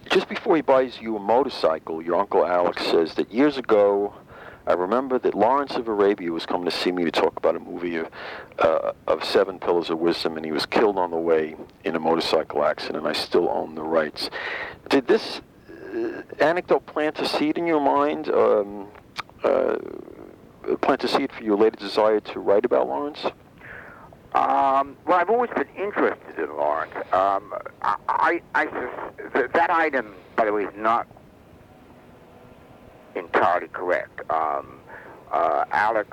just before he buys you a motorcycle, your Uncle Alex says that years ago, I remember that Lawrence of Arabia was coming to see me to talk about a movie of Seven Pillars of Wisdom, and he was killed on the way in a motorcycle accident. I still own the rights. Did this anecdote plant a seed in your mind? Plant a seed for your later desire to write about Lawrence? Well, I've always been interested in Lawrence. That item, by the way, is not entirely correct. Alex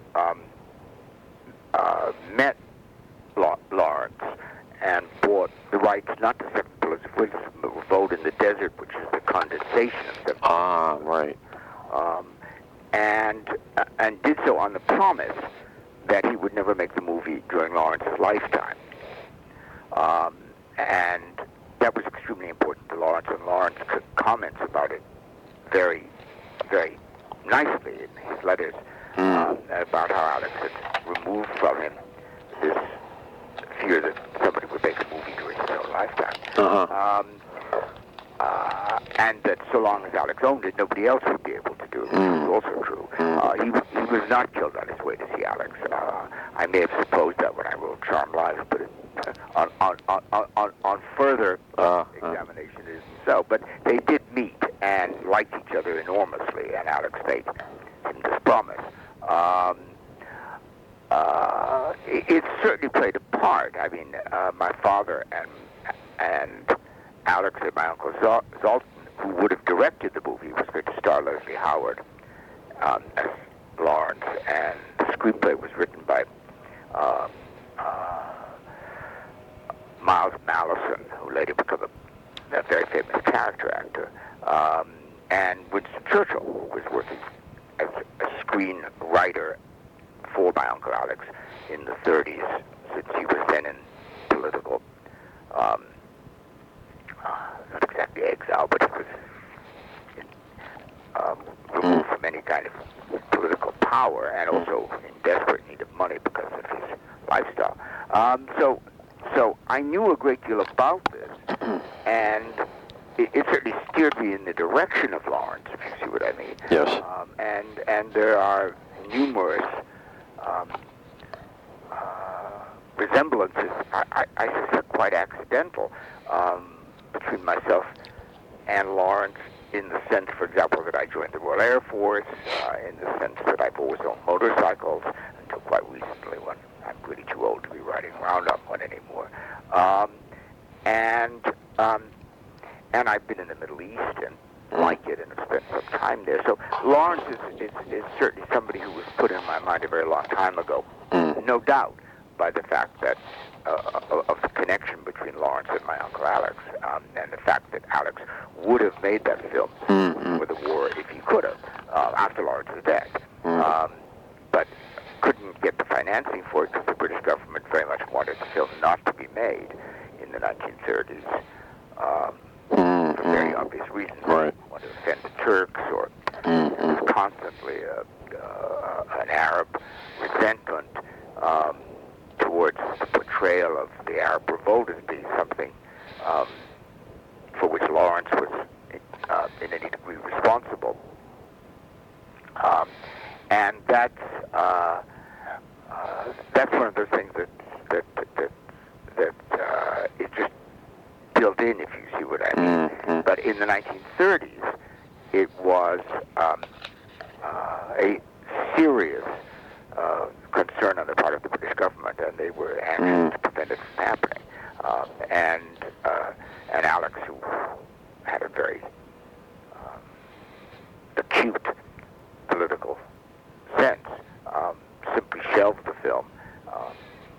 met Lawrence and bought the rights not to Seven Pillars of Wisdom, but Vote in the Desert, which is the condensation of Seven Pillars. Right. And did so on the promise that he would never make the movie during Lawrence's lifetime. And that was extremely important to Lawrence, and Lawrence comments about it very, very nicely in his letters about how Alex had removed from him this fear that somebody would make a movie during his own lifetime. And that so long as Alex owned it, nobody else would be able to do it, which was also true. He was not killed on his way to see Alex. I may have supposed that when I wrote Charmed Life, but on further examination it isn't so. But they did meet and liked each other enormously, and Alex made him this promise. It certainly played a part. I mean, my father and Alex and my uncle Zalton, who would have directed the movie, was going to star Leslie Howard as Lawrence, and the screenplay was written by Miles Malleson, who later became a very famous character actor, and Winston Churchill was working as a screenwriter for my Uncle Alex in the 30s, since he was then in political, not exactly exile, but he was removed from any kind of political power, and also in desperate need of money because of his lifestyle. So I knew a great deal about this, and it certainly steered me in the direction of Lawrence, if you see what I mean. Yes. And there are numerous resemblances, I suspect quite accidental, between myself and Lawrence, in the sense, for example, that I joined the Royal Air Force, in the sense that I've always owned motorcycles, until quite recently, when I'm really too old to be riding around on one anymore. And I've been in the Middle East and like it, and have spent some time there. So Lawrence is certainly somebody who was put in my mind a very long time ago, no doubt, by the fact that of the connection between Lawrence and my Uncle Alex, and the fact that Alex would have made that film for the war if he could have, after Lawrence was dead. But couldn't get the financing for it because the British government very much wanted the film not to be made in the 1930s, for very obvious reasons. Right. Wanted to offend the Turks, or there was constantly an Arab resentment towards the portrayal of the Arab revolt as being something for which Lawrence was in any degree responsible. And that's one of those things that is just built in, if you see what I mean. But in the 1930s, it was a serious concern on the part of the British government, and they were anxious to prevent it from happening.